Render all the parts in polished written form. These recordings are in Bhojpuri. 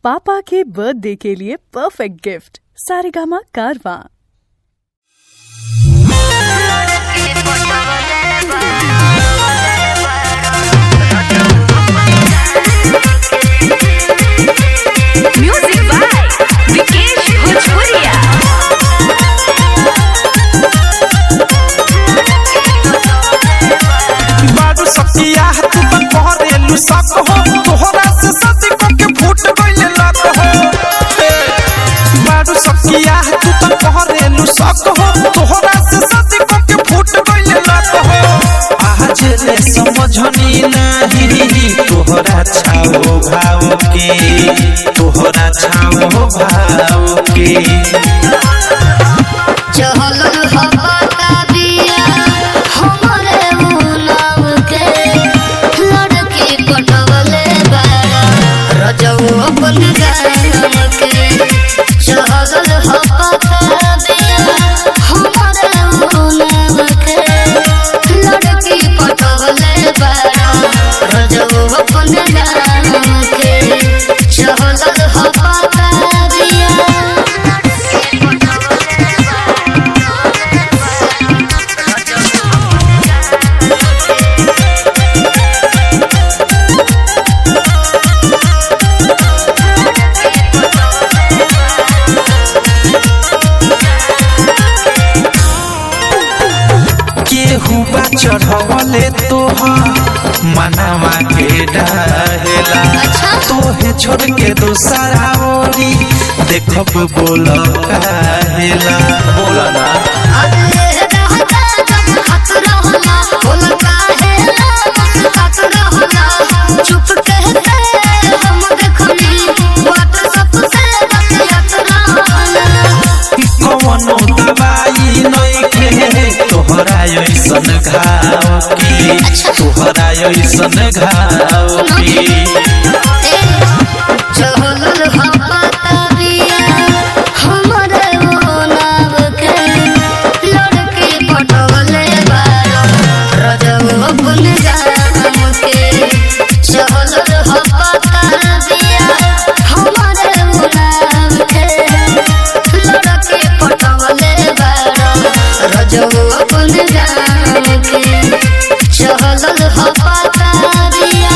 पापा के बर्थडे के लिए perfect gift Saregama Karwaan. Music by Vikesh भोजपुरिया। बारू सखिया तू तो कहरेलू सक हो, तोहरा से सदी को के फूट गइले लत हो। बारू सखिया तू तो कहरेलू सक हो, तोहरा से सदी को के फूट गइले लत हो। आज ले समझनी नहीं तोहरा छाओ भाव के, तोहरा छाओ भाव के। चहल हपता बिया हमरे मुनाव के, लड़की पटवले बाड़ा रजऊ अपन गाम के। चहल हपता बिया हमरे मुनाव के, लड़की पटवले बाड़ा रजऊ अपन गाम के। चहल हपता बिया केहुआ चढ़वले तोहर मनवा के डहेला, तोहे छोड़ के दूसरा ओरी देखब बोल काहेला। बोल ना कवनो दवाई नइखे तोहरा ऐसन घाव की, तोहरा ऐसन घाव की। चहल हपता बिया हमरे मुनाव के, लड़की पटवले बाड़ा रजऊ अपन गाम के। चहल हपता बिया हमरे मुनाव के, लड़की पटवले बाड़ा रजऊ अपन गाम के। चहल हपता बिया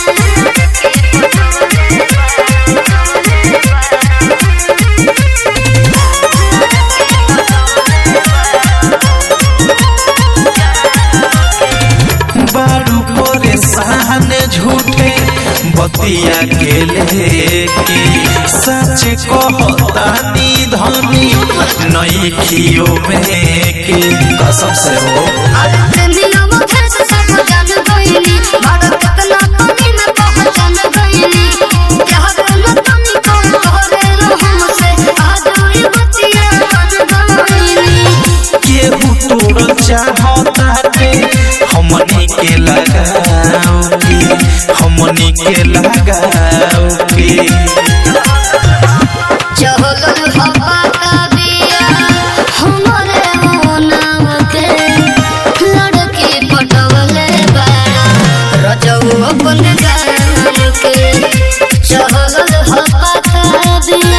बारू परेशान झूठे बतिया के लेके, सच कहतानी धनी नइखियो में के कसम से हो। केहू तोड़ चाहताटे हमनी के लगाओ की, हमनी के लगाओ की। चहल हपता बिया हमरे मुनाव के, लड़की पटवले बाड़ा रजऊ अपन गाम के। चहल हपता बिया